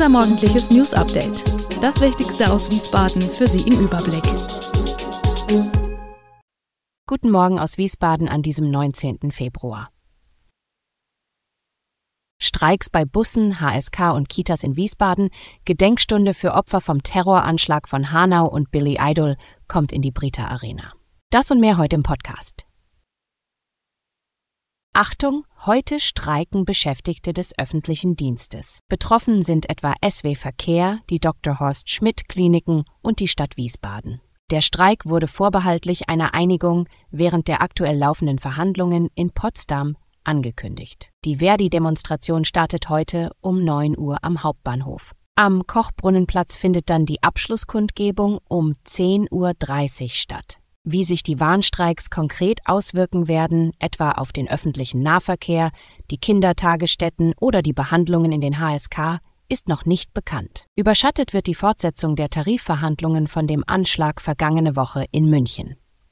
Unser morgendliches News-Update. Das Wichtigste aus Wiesbaden für Sie im Überblick. Guten Morgen aus Wiesbaden an diesem 19. Februar. Streiks bei Bussen, HSK und Kitas in Wiesbaden, Gedenkstunde für Opfer vom Terroranschlag von Hanau und Billy Idol kommt in die Brita Arena. Das und mehr heute im Podcast. Achtung, heute streiken Beschäftigte des öffentlichen Dienstes. Betroffen sind etwa SW Verkehr, die Dr. Horst Schmidt Kliniken und die Stadt Wiesbaden. Der Streik wurde vorbehaltlich einer Einigung während der aktuell laufenden Verhandlungen in Potsdam angekündigt. Die Verdi-Demonstration startet heute um 9 Uhr am Hauptbahnhof. Am Kochbrunnenplatz findet dann die Abschlusskundgebung um 10:30 Uhr statt. Wie sich die Warnstreiks konkret auswirken werden, etwa auf den öffentlichen Nahverkehr, die Kindertagesstätten oder die Behandlungen in den HSK, ist noch nicht bekannt. Überschattet wird die Fortsetzung der Tarifverhandlungen von dem Anschlag vergangene Woche in München.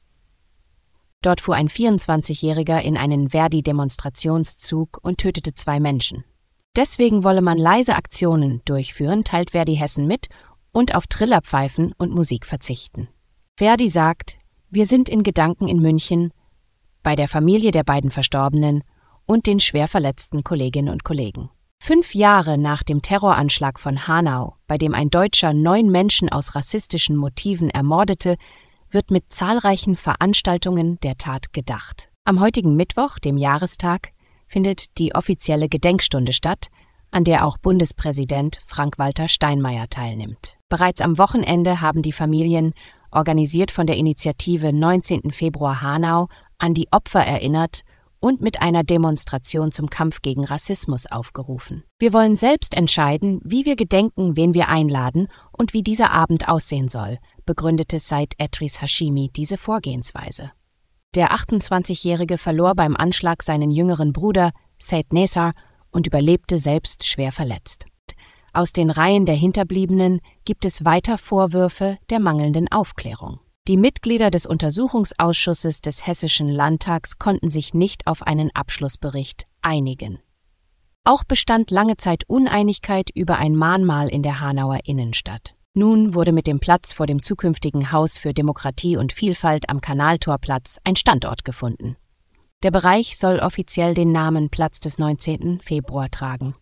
Dort fuhr ein 24-Jähriger in einen Verdi-Demonstrationszug und tötete 2 Menschen. Deswegen wolle man leise Aktionen durchführen, teilt Verdi Hessen mit, und auf Trillerpfeifen und Musik verzichten. Verdi sagt: Wir sind in Gedanken in München, bei der Familie der beiden Verstorbenen und den schwer verletzten Kolleginnen und Kollegen. 5 Jahre nach dem Terroranschlag von Hanau, bei dem ein Deutscher 9 Menschen aus rassistischen Motiven ermordete, wird mit zahlreichen Veranstaltungen der Tat gedacht. Am heutigen Mittwoch, dem Jahrestag, findet die offizielle Gedenkstunde statt, an der auch Bundespräsident Frank-Walter Steinmeier teilnimmt. Bereits am Wochenende haben die Familien, organisiert von der Initiative 19. Februar Hanau, an die Opfer erinnert und mit einer Demonstration zum Kampf gegen Rassismus aufgerufen. Wir wollen selbst entscheiden, wie wir gedenken, wen wir einladen und wie dieser Abend aussehen soll, begründete Said Edris Hashimi diese Vorgehensweise. Der 28-Jährige verlor beim Anschlag seinen jüngeren Bruder, Said Nesar, und überlebte selbst schwer verletzt. Aus den Reihen der Hinterbliebenen gibt es weiter Vorwürfe der mangelnden Aufklärung. Die Mitglieder des Untersuchungsausschusses des Hessischen Landtags konnten sich nicht auf einen Abschlussbericht einigen. Auch bestand lange Zeit Uneinigkeit über ein Mahnmal in der Hanauer Innenstadt. Nun wurde mit dem Platz vor dem zukünftigen Haus für Demokratie und Vielfalt am Kanaltorplatz ein Standort gefunden. Der Bereich soll offiziell den Namen Platz des 19. Februar tragen.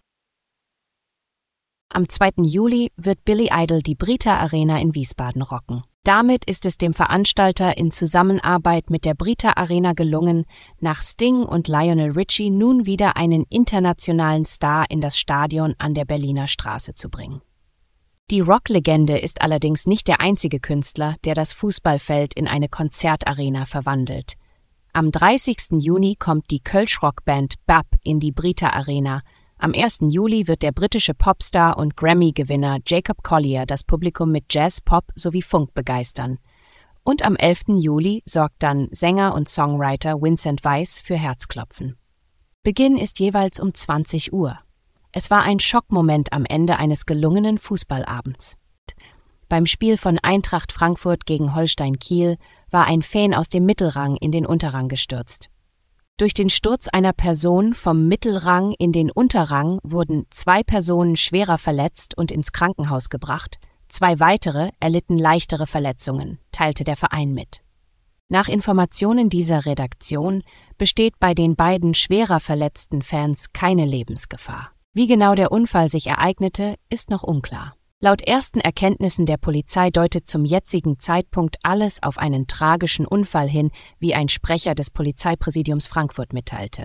Am 2. Juli wird Billy Idol die Brita Arena in Wiesbaden rocken. Damit ist es dem Veranstalter in Zusammenarbeit mit der Brita Arena gelungen, nach Sting und Lionel Richie nun wieder einen internationalen Star in das Stadion an der Berliner Straße zu bringen. Die Rocklegende ist allerdings nicht der einzige Künstler, der das Fußballfeld in eine Konzertarena verwandelt. Am 30. Juni kommt die Kölsch-Rockband BAP in die Brita Arena. Am 1. Juli wird der britische Popstar und Grammy-Gewinner Jacob Collier das Publikum mit Jazz, Pop sowie Funk begeistern. Und am 11. Juli sorgt dann Sänger und Songwriter Vincent Weiss für Herzklopfen. Beginn ist jeweils um 20 Uhr. Es war ein Schockmoment am Ende eines gelungenen Fußballabends. Beim Spiel von Eintracht Frankfurt gegen Holstein Kiel war ein Fan aus dem Mittelrang in den Unterrang gestürzt. Durch den Sturz einer Person vom Mittelrang in den Unterrang wurden 2 Personen schwerer verletzt und ins Krankenhaus gebracht, 2 weitere erlitten leichtere Verletzungen, teilte der Verein mit. Nach Informationen dieser Redaktion besteht bei den beiden schwerer verletzten Fans keine Lebensgefahr. Wie genau der Unfall sich ereignete, ist noch unklar. Laut ersten Erkenntnissen der Polizei deutet zum jetzigen Zeitpunkt alles auf einen tragischen Unfall hin, wie ein Sprecher des Polizeipräsidiums Frankfurt mitteilte.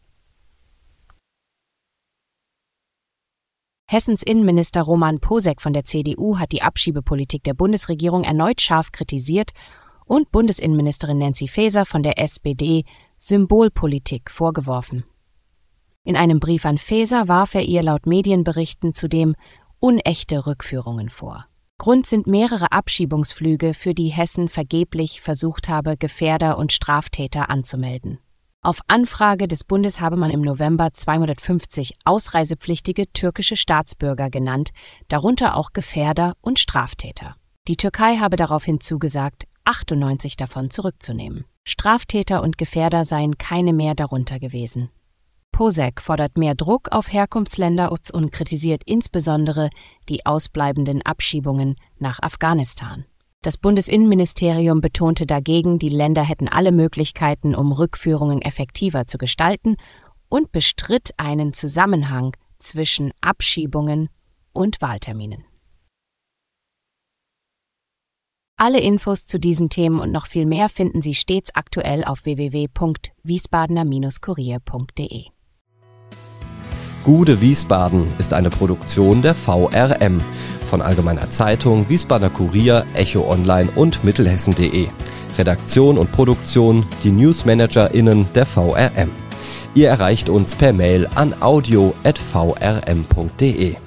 Hessens Innenminister Roman Posek von der CDU hat die Abschiebepolitik der Bundesregierung erneut scharf kritisiert und Bundesinnenministerin Nancy Faeser von der SPD Symbolpolitik vorgeworfen. In einem Brief an Faeser warf er ihr laut Medienberichten zudem unechte Rückführungen vor. Grund sind mehrere Abschiebungsflüge, für die Hessen vergeblich versucht habe, Gefährder und Straftäter anzumelden. Auf Anfrage des Bundes habe man im November 250 ausreisepflichtige türkische Staatsbürger genannt, darunter auch Gefährder und Straftäter. Die Türkei habe daraufhin zugesagt, 98 davon zurückzunehmen. Straftäter und Gefährder seien keine mehr darunter gewesen. POSEC fordert mehr Druck auf Herkunftsländer und kritisiert insbesondere die ausbleibenden Abschiebungen nach Afghanistan. Das Bundesinnenministerium betonte dagegen, die Länder hätten alle Möglichkeiten, um Rückführungen effektiver zu gestalten, und bestritt einen Zusammenhang zwischen Abschiebungen und Wahlterminen. Alle Infos zu diesen Themen und noch viel mehr finden Sie stets aktuell auf www.wiesbadener-kurier.de. Gude Wiesbaden ist eine Produktion der VRM von Allgemeiner Zeitung, Wiesbadener Kurier, Echo Online und Mittelhessen.de. Redaktion und Produktion die NewsmanagerInnen der VRM. Ihr erreicht uns per Mail an audio@vrm.de.